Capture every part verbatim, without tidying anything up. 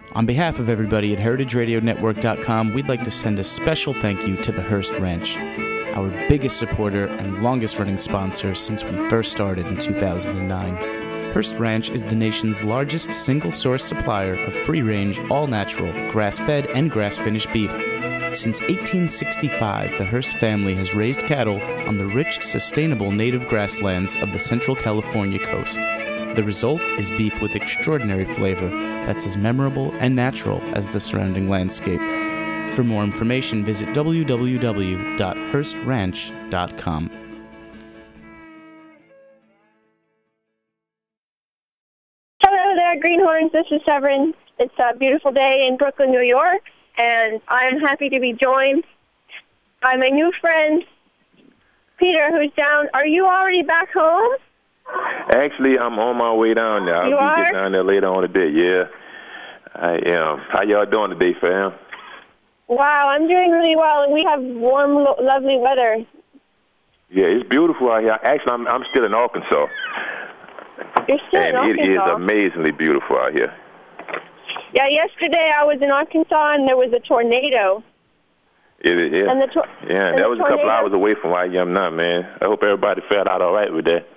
On behalf of everybody at heritage radio network dot com, we'd like to send a special thank you to the Hearst Ranch, our biggest supporter and longest-running sponsor since we first started in two thousand nine. Hearst Ranch is the nation's largest single-source supplier of free-range, all-natural, grass-fed, and grass-finished beef. Since eighteen sixty-five, the Hearst family has raised cattle on the rich, sustainable native grasslands of the Central California coast. The result is beef with extraordinary flavor that's as memorable and natural as the surrounding landscape. For more information, visit w w w dot hearst ranch dot com. Hello there, Greenhorns. This is Severin. It's a beautiful day in Brooklyn, New York, and I'm happy to be joined by my new friend, Peter, who's down. Are you already back home? Actually, I'm on my way down there. I'll you be are? getting down there later on today, yeah. I am. How y'all doing today, fam? Wow, I'm doing really well, and we have warm, lo- lovely weather. Yeah, it's beautiful out here. Actually, I'm, I'm still in Arkansas. You're still and in Arkansas? it is amazingly beautiful out here. Yeah, yesterday I was in Arkansas, and there was a tornado. It is, yeah. And the tor- yeah, and that the was a couple tornado- hours away from where I am now, man. I hope everybody felt out all right with that.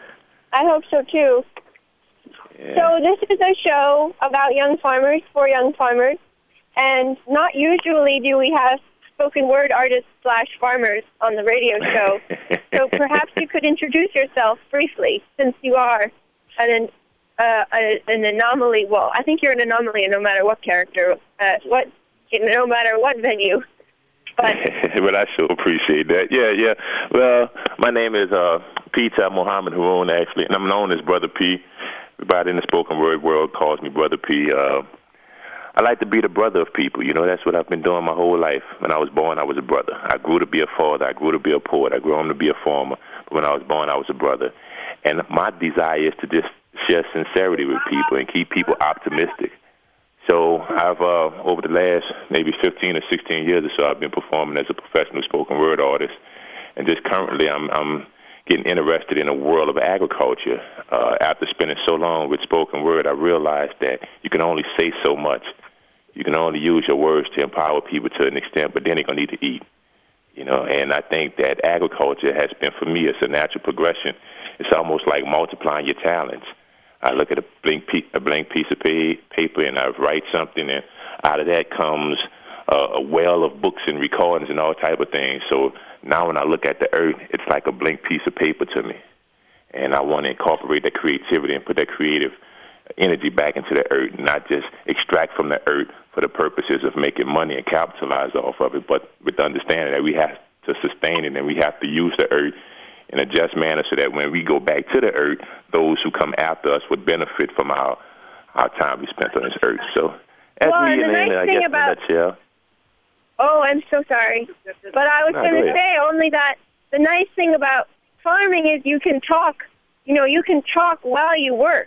I hope so, too. Yeah. So this is a show about young farmers for young farmers, and not usually do we have spoken word artists slash farmers on the radio show. So perhaps you could introduce yourself briefly, since you are an uh, a, an anomaly. Well, I think you're an anomaly no matter what character, uh, what no matter what venue. But well, I sure appreciate that. Yeah, yeah. Well, my name is uh, Peter Muhammad Haroon, actually, and I'm known as Brother P. Everybody in the spoken word world calls me Brother P. Uh, I like to be the brother of people. You know, that's what I've been doing my whole life. When I was born, I was a brother. I grew to be a father. I grew to be a poet. I grew on to be a farmer. But when I was born, I was a brother. And my desire is to just share sincerity with people and keep people optimistic. So I've, uh, over the last maybe fifteen or sixteen years or so, I've been performing as a professional spoken word artist. And just currently I'm, I'm getting interested in the world of agriculture. Uh, after spending so long with spoken word, I realized that you can only say so much. You can only use your words to empower people to an extent, but then they're going to need to eat. You know, and I think that agriculture has been, for me, it's a natural progression. It's almost like multiplying your talents. I look at a blank, piece, a blank piece of paper and I write something, and out of that comes a, a well of books and recordings and all type of things. So now when I look at the earth, it's like a blank piece of paper to me. And I want to incorporate that creativity and put that creative energy back into the earth, not just extract from the earth for the purposes of making money and capitalize off of it, but with the understanding that we have to sustain it and we have to use the earth in a just manner so that when we go back to the earth, those who come after us would benefit from our our time we spent on this earth. So that's well, me and the in, nice I thing guess, about, in a nutshell. Oh, I'm so sorry. But I was No, going go to ahead. say only that the nice thing about farming is you can talk, you know, you can talk while you work.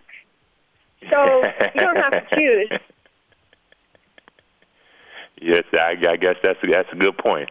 So you don't have to choose. Yes, I, I guess that's a, that's a good point.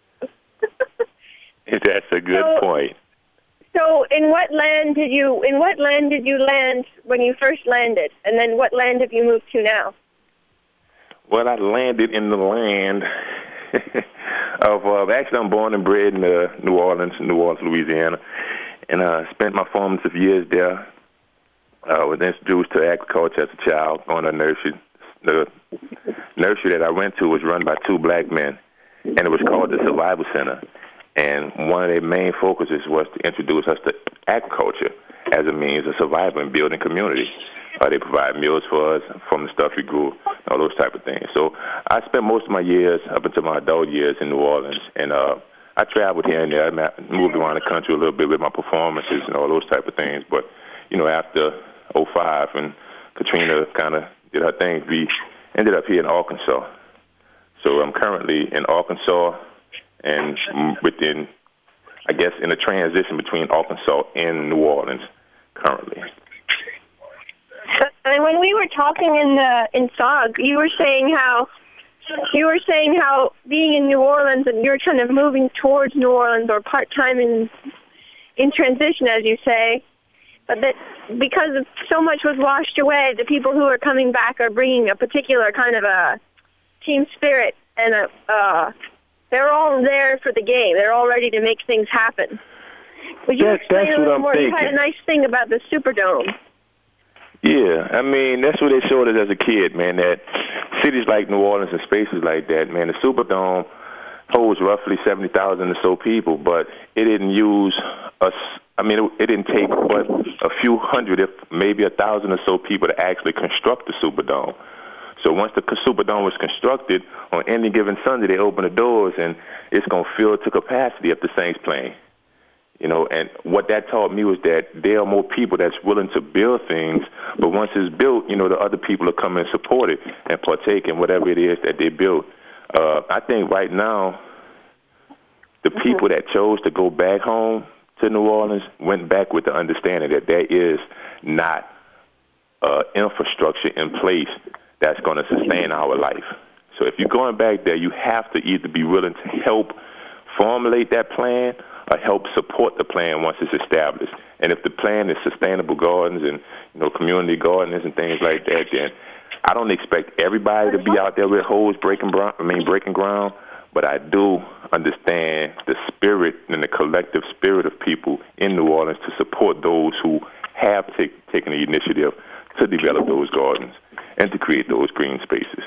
That's a good So- point. So, in what land did you in what land did you land when you first landed, and then what land have you moved to now? Well, I landed in the land of uh, actually I'm born and bred in uh, New Orleans, New Orleans, Louisiana, and uh, spent my formative years there. I uh, was introduced to agriculture as a child, going to nursery. The nursery that I went to was run by two black men, and it was called the Survival Center. And one of their main focuses was to introduce us to agriculture as a means of survival and building community. Uh, they provide meals for us from the stuff we grew, all those type of things. So I spent most of my years, up until my adult years, in New Orleans. And uh, I traveled here and there. I moved around the country a little bit with my performances and all those type of things. But, you know, after oh five and Katrina kind of did her thing, we ended up here in Arkansas. So I'm currently in Arkansas, and within, I guess, in a transition between Arkansas and New Orleans currently. And when we were talking in the in S O G, you were saying how you were saying how being in New Orleans and you're kind of moving towards New Orleans or part time in in transition, as you say. but that because so much was washed away, the people who are coming back are bringing a particular kind of a team spirit, and a, uh, they're all there for the game. They're all ready to make things happen. Would you that, explain that's a little what I'm more? thinking. You had a nice thing about the Superdome. Yeah, I mean, that's what they showed us as a kid, man, that cities like New Orleans and spaces like that, man, the Superdome holds roughly seventy thousand or so people, but it didn't use us. I mean, it, it didn't take but a few hundred, if maybe a thousand or so people to actually construct the Superdome. So once the Superdome was constructed, on any given Sunday, they open the doors, and it's going to fill to capacity if the Saints playing. You know, and what that taught me was that there are more people that's willing to build things, but once it's built, you know, the other people will come and support it and partake in whatever it is that they build. Uh, I think right now, the people that chose to go back home to New Orleans went back with the understanding that there is not uh, infrastructure in place that's going to sustain our life. So if you're going back there, you have to either be willing to help formulate that plan or help support the plan once it's established. And if the plan is sustainable gardens and, you know, community gardens and things like that, then I don't expect everybody to be out there with hoes breaking, brown, I mean, breaking ground, but I do understand the spirit and the collective spirit of people in New Orleans to support those who have take, taken the initiative to develop those gardens and to create those green spaces.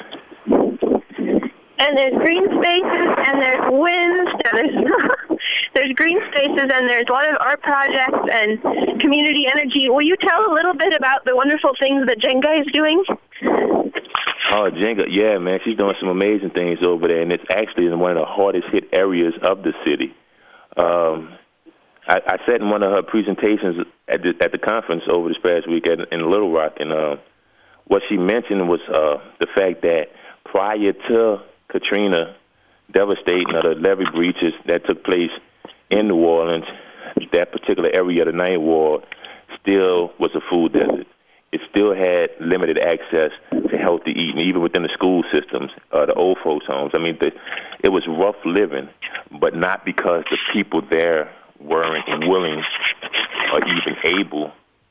And there's green spaces, and there's winds, and there's, there's green spaces, and there's a lot of art projects and community energy. Will you tell a little bit about the wonderful things that Jenga is doing? Oh, Jenga, yeah, man, she's doing some amazing things over there, and it's actually in one of the hardest hit areas of the city. Um, I, I sat in one of her presentations at the, at the conference over this past week at, in Little Rock, and uh, what she mentioned was uh, the fact that prior to Katrina devastating or the levee breaches that took place in New Orleans, that particular area of the Ninth Ward still was a food desert. It still had limited access to healthy eating, even within the school systems, uh, the old folks' homes. I mean, the, it was rough living, but not because the people there weren't willing or even able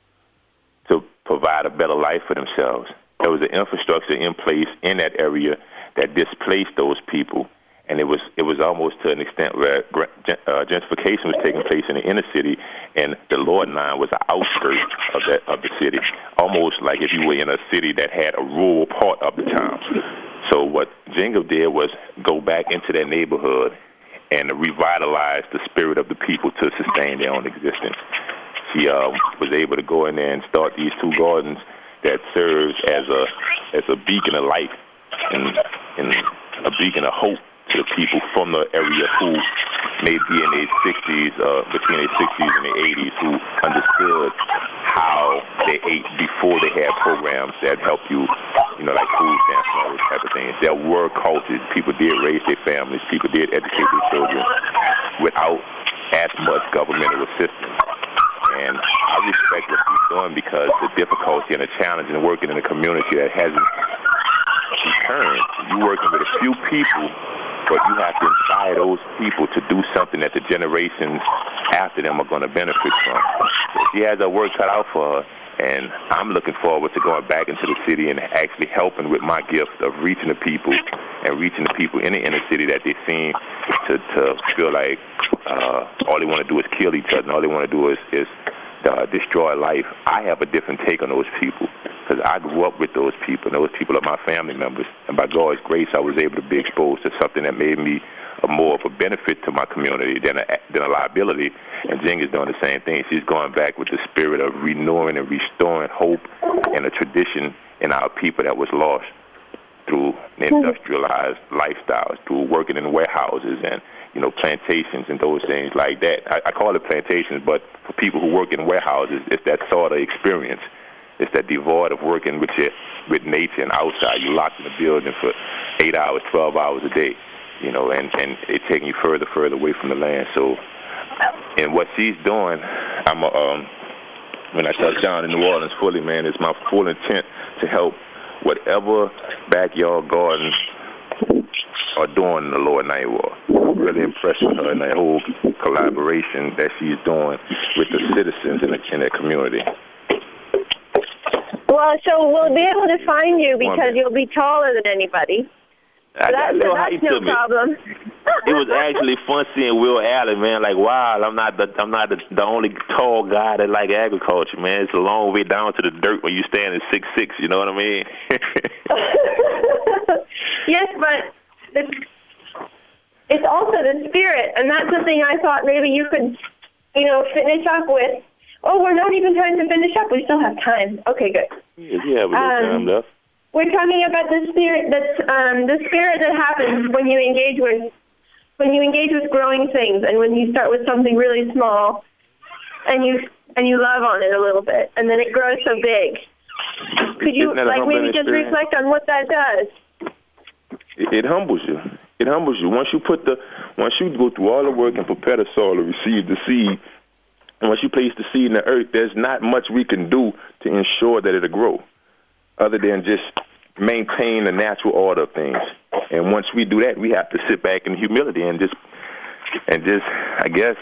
to provide a better life for themselves. There was an infrastructure in place in that area that displaced those people, and it was it was almost to an extent where uh, gentrification was taking place in the inner city, and the Lord Line was the outskirts of that of the city, almost like if you were in a city that had a rural part of the town. So what Jenga did was go back into that neighborhood and revitalize the spirit of the people to sustain their own existence. She uh, was able to go in there and start these two gardens that serves as a as a beacon of life and, and a beacon of hope to the people from the area who may be in their sixties, uh, between their sixties and their eighties, who understood how they ate before they had programs that help you, you know, like food stamps and all those type of things. There were cultures. People did raise their families. People did educate their children without as much governmental assistance. And I respect what she's doing because the difficulty and the challenge in working in a community that hasn't returned. You're working with a few people, but you have to inspire those people to do something that the generations after them are going to benefit from. So she has her work cut out for her, and I'm looking forward to going back into the city and actually helping with my gift of reaching the people and reaching the people in the inner city that they seem to, to feel like uh, all they want to do is kill each other, and all they want to do is, is uh, destroy life. I have a different take on those people because I grew up with those people, and those people are my family members. And by God's grace, I was able to be exposed to something that made me a more of a benefit to my community than a, than a liability. And Jenga's doing the same thing. She's going back with the spirit of renewing and restoring hope and a tradition in our people that was lost through industrialized lifestyles, through working in warehouses and, you know, plantations and those things like that. I, I call it plantations, but for people who work in warehouses, it's that sort of experience. It's that devoid of working with your, with nature and outside. You're locked in a building for eight hours, twelve hours a day, you know, and, and it's taking you further, further away from the land. So, and what she's doing, I'm a, um, when I touch down in New Orleans fully, man, it's my full intent to help whatever backyard gardens are doing in the Lower Ninth Ward. I'm really impressed with her and that whole collaboration that she's doing with the citizens in the, in that community. Well, so we'll be able to find you because you'll be taller than anybody. I So got a that's, little that's height no to me. problem. It was actually fun seeing Will Allen, man. Like, wow, I'm not the I'm not the, the only tall guy that like agriculture, man. It's a long way down to the dirt when you stand at six six. You know what I mean? Yes, but the, it's also the spirit, and that's the thing I thought maybe you could, you know, finish up with. Oh, we're not even trying to finish up. We still have time. Okay, good. Yeah, we have a little Um, time left. We're talking about the spirit that's um, the spirit that happens when you engage with when you engage with growing things, and when you start with something really small, and you and you love on it a little bit, and then it grows so big. Could you Isn't that a like humbling maybe just experience? reflect on what that does? It, it humbles you. It humbles you. Once you put the once you go through all the work and prepare the soil to receive the seed, and once you place the seed in the earth, there's not much we can do to ensure that it'll grow, other than just maintain the natural order of things. And once we do that, we have to sit back in humility and just, and just, I guess,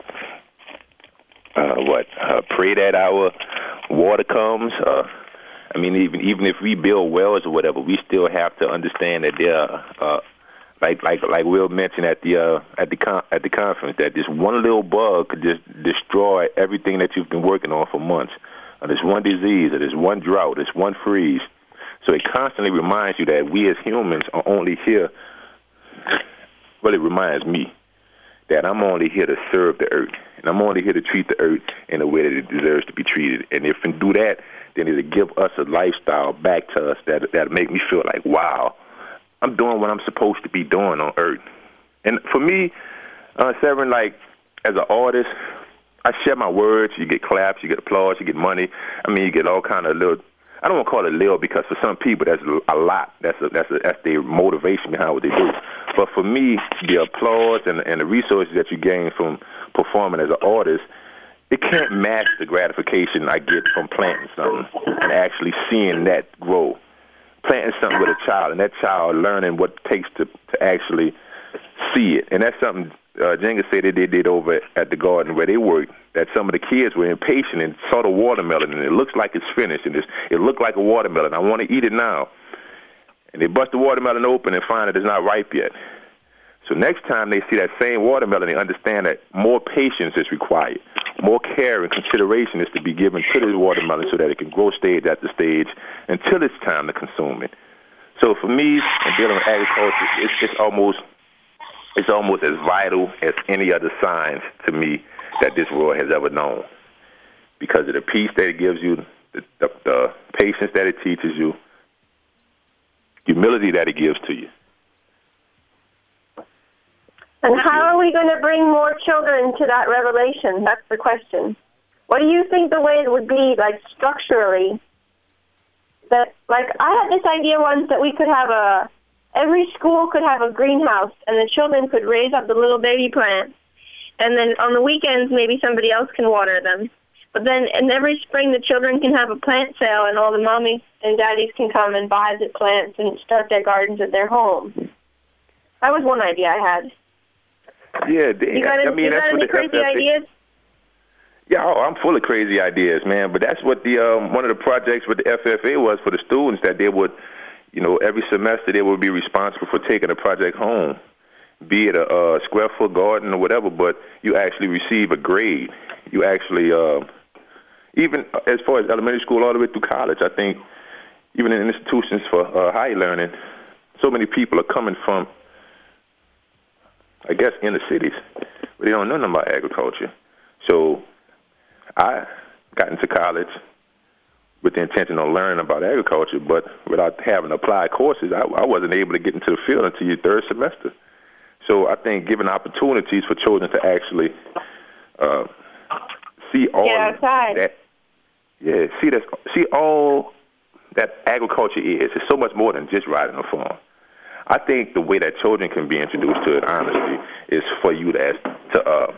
uh, what, uh, pray that our water comes. Uh, I mean, even even if we build wells or whatever, we still have to understand that there are, uh, like like like Will mentioned at the uh, at the con- at the conference, that this one little bug could just destroy everything that you've been working on for months. Or this one disease, or this one drought, this one freeze. So it constantly reminds you that we as humans are only here. Well, it reminds me that I'm only here to serve the earth, and I'm only here to treat the earth in a way that it deserves to be treated. And if we do that, then it'll give us a lifestyle back to us that that'll make me feel like, wow, I'm doing what I'm supposed to be doing on earth. And for me, uh, Severin, like as an artist, I share my words. You get claps, you get applause, you get money. I mean, you get all kind of little. I don't want to call it little because for some people that's a lot. That's a, that's a, that's their motivation behind what they do. But for me, the applause and and the resources that you gain from performing as an artist, it can't match the gratification I get from planting something and actually seeing that grow. Planting something with a child and that child learning what it takes to to actually see it, and that's something. Uh, Jenga said that they did over at the garden where they worked, that some of the kids were impatient and saw the watermelon, and it looks like it's finished, and it's, it looked like a watermelon. I want to eat it now. And they bust the watermelon open and find that it's not ripe yet. So next time they see that same watermelon, they understand that more patience is required. More care and consideration is to be given to this watermelon so that it can grow stage after stage until it's time to consume it. So for me, in dealing with agriculture, it's, it's almost... It's almost as vital as any other science to me that this world has ever known, because of the peace that it gives you, the, the, the patience that it teaches you, humility that it gives to you. And how are we going to bring more children to that revelation? That's the question. What do you think the way it would be, like structurally? That, like, I had this idea once that we could have a Every school could have a greenhouse, and the children could raise up the little baby plants. And then on the weekends, maybe somebody else can water them. But then, and every spring, the children can have a plant sale, and all the mommies and daddies can come and buy the plants and start their gardens at their home. That was one idea I had. Yeah, they, you got, any, I mean, you that's got what any the crazy F F A ideas? Yeah, oh, I'm full of crazy ideas, man. But that's what the um, one of the projects with the F F A was for the students, that they would. You know, every semester they will be responsible for taking a project home, be it a, a square foot garden or whatever, but you actually receive a grade. You actually, uh, even as far as elementary school all the way through college, I think even in institutions for uh, higher learning, so many people are coming from, I guess, inner cities, but they don't know nothing about agriculture. So I got into college with the intention of learning about agriculture, but without having applied courses, I, I wasn't able to get into the field until your third semester. So I think giving opportunities for children to actually uh, see all yeah, that, yeah, see that, see all that agriculture is. It's so much more than just riding a farm. I think the way that children can be introduced to it, honestly, is for you to ask, to uh,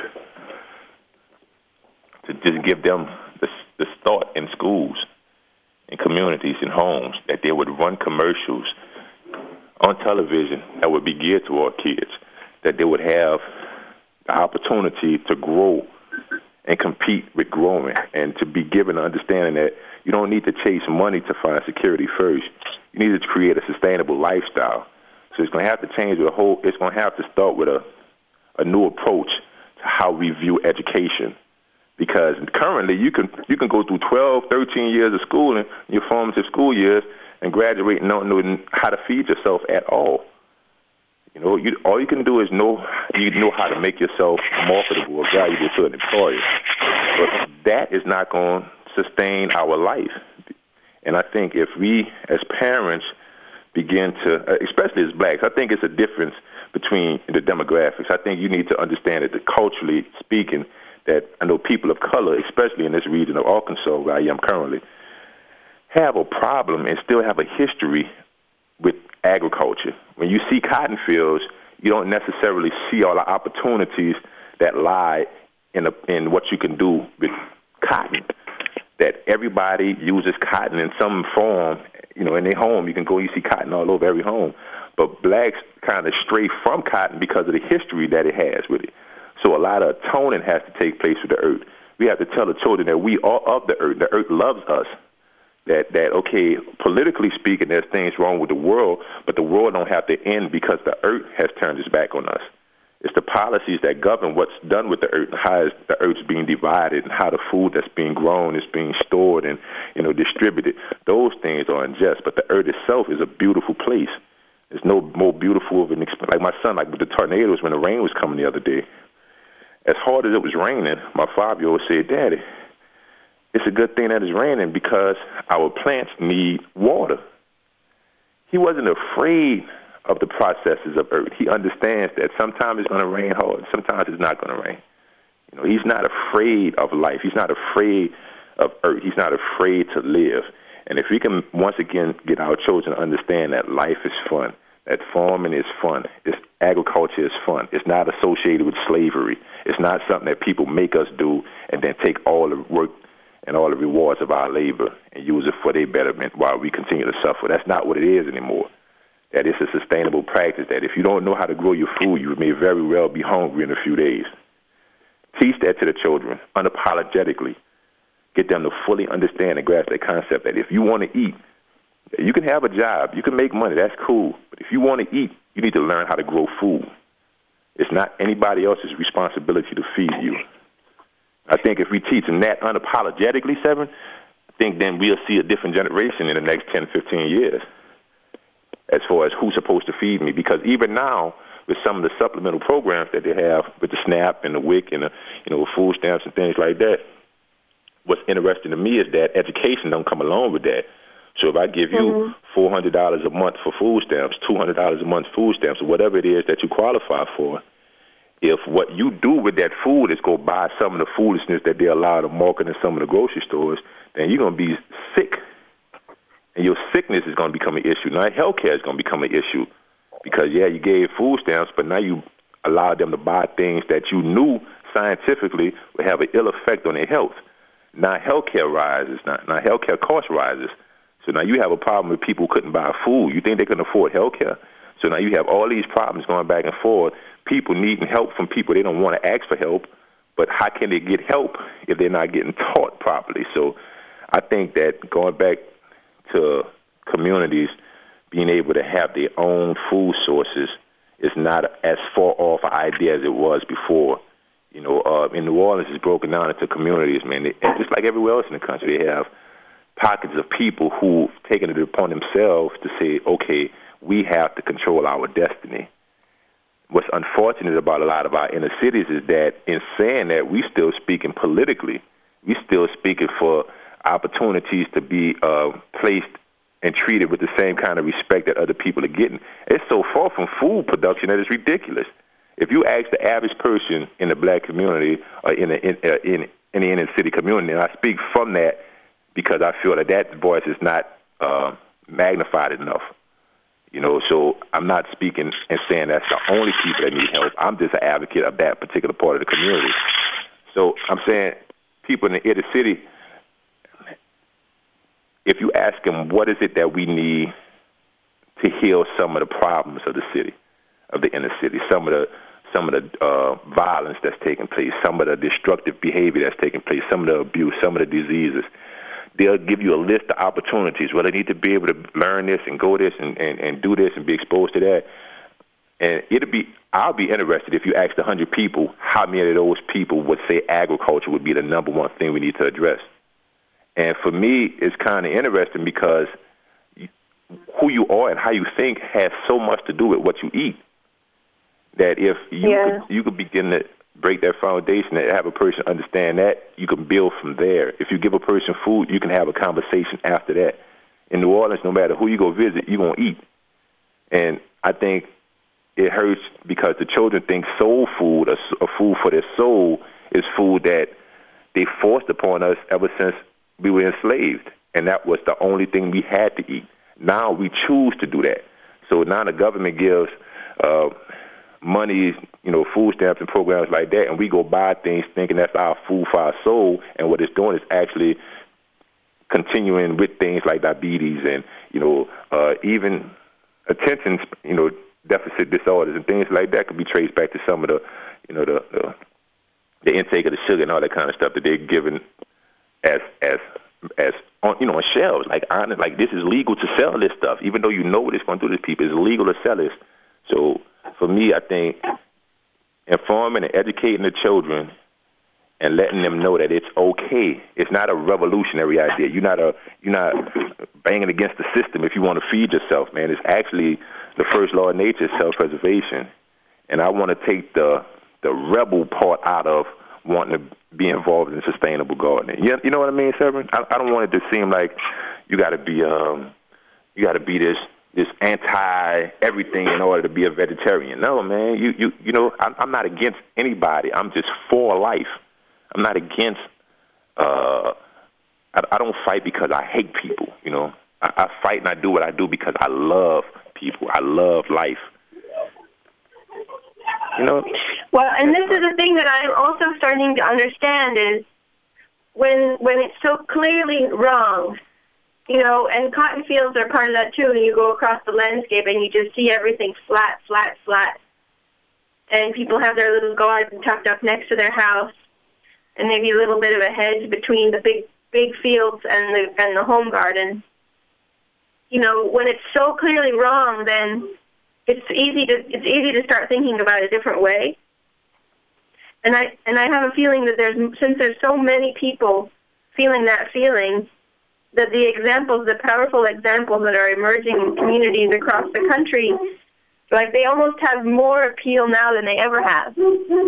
to just give them the, the start in schools, in communities, in homes, that they would run commercials on television that would be geared toward kids, that they would have the opportunity to grow and compete with growing, and to be given an understanding that You don't need to chase money to find security first. You need to create a sustainable lifestyle. So it's going to have to change the whole, it's going to have to start with a, a new approach to how we view education. Because currently you can you can go through twelve, thirteen years of schooling, your formative school years, and graduate and not knowing how to feed yourself at all. You know, you, all you can do is know you know how to make yourself marketable or valuable to an employer. But that is not going to sustain our life. And I think if we, as parents, begin to, especially as blacks, I think it's a difference between the demographics. I think you need to understand that culturally speaking, that I know people of color, especially in this region of Arkansas, where I am currently, have a problem and still have a history with agriculture. When you see cotton fields, you don't necessarily see all the opportunities that lie in, a, in what you can do with cotton. That everybody uses cotton in some form. You know, in their home, you can go, you see cotton all over every home. But blacks kind of stray from cotton because of the history that it has with it. So a lot of atoning has to take place with the earth. We have to tell the children that we are of the earth. The earth loves us. That, that okay, politically speaking, there's things wrong with the world, but the world don't have to end because the earth has turned its back on us. It's the policies that govern what's done with the earth, and how is the earth's being divided, and how the food that's being grown is being stored and, you know, distributed. Those things are unjust, but the earth itself is a beautiful place. There's no more beautiful of an experience. Like my son, like with the tornadoes when the rain was coming the other day, as hard as it was raining, my five-year-old said, Daddy, it's a good thing that it's raining because our plants need water. He wasn't afraid of the processes of earth. He understands that sometimes it's going to rain hard, sometimes it's not going to rain. You know, he's not afraid of life. He's not afraid of earth. He's not afraid to live. And if we can once again get our children to understand that life is fun, that farming is fun, it's, agriculture is fun, it's not associated with slavery, it's not something that people make us do and then take all the work and all the rewards of our labor and use it for their betterment while we continue to suffer. That's not what it is anymore. That it's a sustainable practice, that if you don't know how to grow your food, you may very well be hungry in a few days. Teach that to the children unapologetically. Get them to fully understand and grasp that concept that if you want to eat, you can have a job, you can make money, that's cool. But if you want to eat, you need to learn how to grow food. It's not anybody else's responsibility to feed you. I think if we teach them that unapologetically, Seven, I think then we'll see a different generation in the next ten, fifteen years as far as who's supposed to feed me. Because even now, with some of the supplemental programs that they have with the SNAP and the W I C and the, you know, food stamps and things like that, what's interesting to me is that education don't come along with that. So if I give you mm-hmm. four hundred dollars a month for food stamps, two hundred dollars a month food stamps, or whatever it is that you qualify for, if what you do with that food is go buy some of the foolishness that they allow to market in some of the grocery stores, then you're going to be sick. And your sickness is going to become an issue. Now, healthcare is going to become an issue because, yeah, you gave food stamps, but now you allowed them to buy things that you knew scientifically would have an ill effect on their health. Now healthcare rises. Now, now healthcare cost rises. So now you have a problem with people who couldn't buy food. You think they can afford healthcare? So now you have all these problems going back and forth. People needing help from people they don't want to ask for help, but how can they get help if they're not getting taught properly? So I think that going back to communities being able to have their own food sources is not as far off an idea as it was before. You know, uh, in New Orleans, it's broken down into communities, man. They, just like everywhere else in the country, they have pockets of people who've taken it upon themselves to say, okay, we have to control our destiny. What's unfortunate about a lot of our inner cities is that in saying that, we still speaking politically. We still speaking for opportunities to be uh, placed and treated with the same kind of respect that other people are getting. It's so far from food production that it's ridiculous. If you ask the average person in the black community or in the, in, uh, in, in the inner city community, and I speak from that because I feel that that voice is not uh, magnified enough. You know, so I'm not speaking and saying that's the only people that need help. I'm just an advocate of that particular part of the community. So I'm saying people in the inner city, if you ask them what is it that we need to heal some of the problems of the city, of the inner city, some of the some of the uh, violence that's taking place, some of the destructive behavior that's taking place, some of the abuse, some of the diseases, they'll give you a list of opportunities. Well, they need to be able to learn this and go this and, and, and do this and be exposed to that. And it'll be, I'll be interested if you asked one hundred people, how many of those people would say agriculture would be the number one thing we need to address. And for me, it's kind of interesting because who you are and how you think has so much to do with what you eat. That if you yeah. could, you could begin to break that foundation and have a person understand that, you can build from there. If you give a person food, you can have a conversation after that. In New Orleans, no matter who you go visit, you're going to eat. And I think it hurts because the children think soul food, a, a food for their soul, is food that they forced upon us ever since we were enslaved. And that was the only thing we had to eat. Now we choose to do that. So now the government gives uh, money, you know, food stamps and programs like that, and we go buy things thinking that's our food for our soul, and what it's doing is actually continuing with things like diabetes and, you know, uh, even attention, you know, deficit disorders and things like that could be traced back to some of the, you know, the the, the intake of the sugar and all that kind of stuff that they're given as as as on, you know, on shelves. Like, honest, like this is legal to sell this stuff, even though you know what it's going to do to people. It's legal to sell this. So for me, I think informing and educating the children and letting them know that it's okay. It's not a revolutionary idea. You're not a you're not banging against the system if you want to feed yourself, man. It's actually the first law of nature is self-preservation. And I want to take the the rebel part out of wanting to be involved in sustainable gardening. You, you know what I mean, Severin? I, I don't want it to seem like you got to be um you got to be this this anti everything in order to be a vegetarian. No, man. You you you know I'm, I'm not against anybody. I'm just for life. I'm not against. Uh, I, I don't fight because I hate people. You know, I, I fight and I do what I do because I love people. I love life. You know. Well, and this is the thing that I'm also starting to understand is when when it's so clearly wrong, you know, and cotton fields are part of that too. And you go across the landscape and you just see everything flat, flat, flat, and people have their little garden tucked up next to their house, and maybe a little bit of a hedge between the big big fields and the and the home garden. You know, when it's so clearly wrong, then it's easy to it's easy to start thinking about it a different way. And I and I have a feeling that there's since there's so many people feeling that feeling, that the examples, the powerful examples that are emerging in communities across the country, like they almost have more appeal now than they ever have.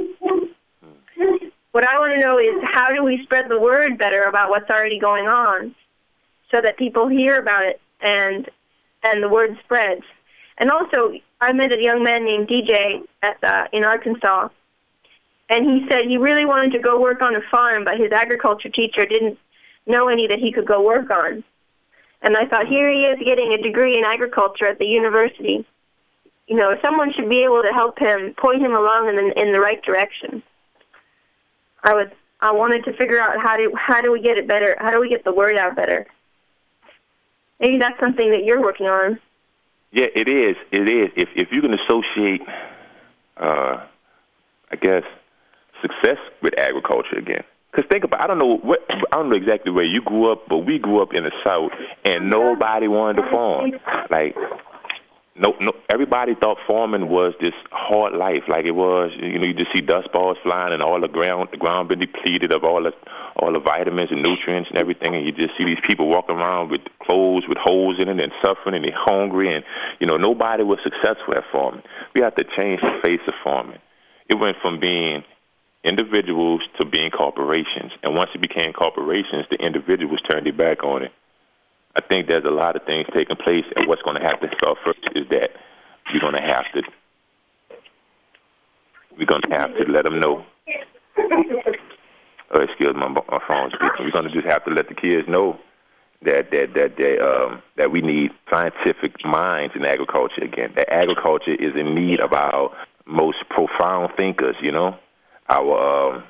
What I want to know is how do we spread the word better about what's already going on so that people hear about it and and the word spreads. And also, I met a young man named D J at the, in Arkansas, and he said he really wanted to go work on a farm, but his agriculture teacher didn't know any that he could go work on. And I thought, here he is getting a degree in agriculture at the university. You know, someone should be able to help him, point him along in the, in the right direction. I was, I wanted to figure out how do how do we get it better? How do we get the word out better? Maybe that's something that you're working on. Yeah, it is. It is. If if you can associate, uh, I guess, success with agriculture again. Because think about, I don't know what, I don't know exactly where you grew up, but we grew up in the South, and nobody wanted to farm. Like, no, no, everybody thought farming was this hard life, like it was. You know, you just see dust balls flying, and all the ground, the ground been depleted of all the, all the vitamins and nutrients and everything, and you just see these people walking around with clothes with holes in it and suffering, and they're hungry, and you know, nobody was successful at farming. We have to change the face of farming. It went from being individuals to being corporations. And once it became corporations, the individuals turned their back on it. I think there's a lot of things taking place, and what's going to have to start first is that we're going to have to we're going to have to let them know. Oh, excuse my, my phone speaking. We're going to just have to let the kids know that that that they, um, that we need scientific minds in agriculture again. That agriculture is in need of our most profound thinkers. You know. Our, um,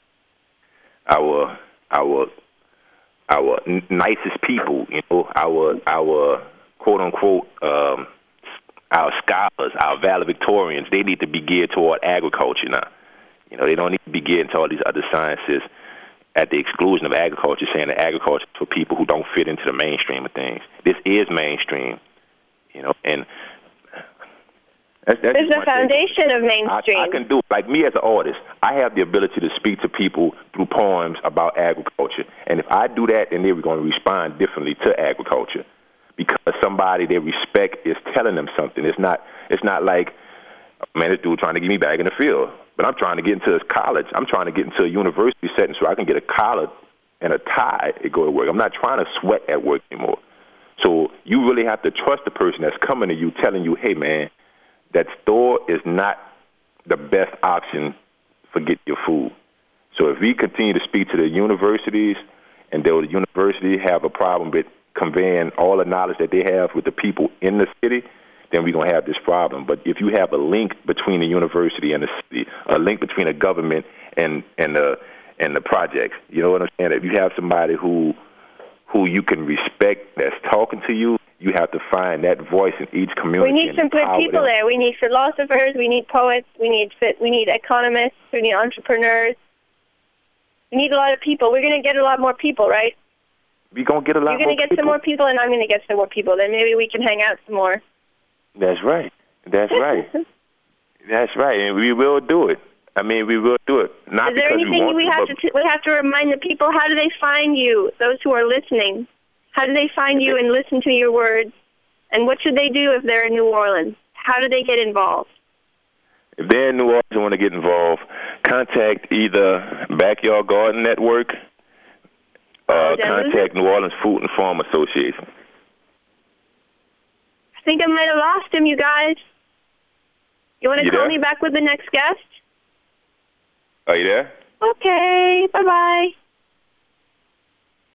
our, our, our nicest people, you know, our, our quote unquote, um, our scholars, our valedictorians, they need to be geared toward agriculture now. You know, they don't need to be geared toward these other sciences. at the exclusion of agriculture, saying that agriculture is for people who don't fit into the mainstream of things. This is mainstream, you know, and that's, that's It's the foundation of mainstream. I, I can do it. Like me as an artist, I have the ability to speak to people through poems about agriculture. And if I do that, then they're going to respond differently to agriculture because somebody they respect is telling them something. It's not, it's not like, man, this dude trying to get me back in the field. But I'm trying to get into college. I'm trying to get into a university setting so I can get a collar and a tie and go to work. I'm not trying to sweat at work anymore. So you really have to trust the person that's coming to you telling you, hey, man, that store is not the best option for getting your food. So if we continue to speak to the universities and the university have a problem with conveying all the knowledge that they have with the people in the city, then we're going to have this problem. But if you have a link between the university and the city, a link between the government and, and, the, and the projects, you know what I'm saying? If you have somebody who who you can respect that's talking to you, you have to find that voice in each community. We need some good people there. We need philosophers. We need poets. We need we need economists. We need entrepreneurs. We need a lot of people. We're going to get a lot more people, right? We're going to get a lot more people. You're going to get some more people, and I'm going to get some more people. Then maybe we can hang out some more. That's right. That's right. That's right. And we will do it. I mean, we will do it. Not Is there because anything we, want we to, have to t- we have to remind the people? How do they find you? Those who are listening, how do they find you and listen to your words? And what should they do if they're in New Orleans? How do they get involved? If they're in New Orleans and want to get involved, contact either Backyard Garden Network or uh, contact New Orleans Food and Farm Association. I think I might have lost him, you guys. You want to You call there? me back with the next guest? Are you there? Okay, bye-bye.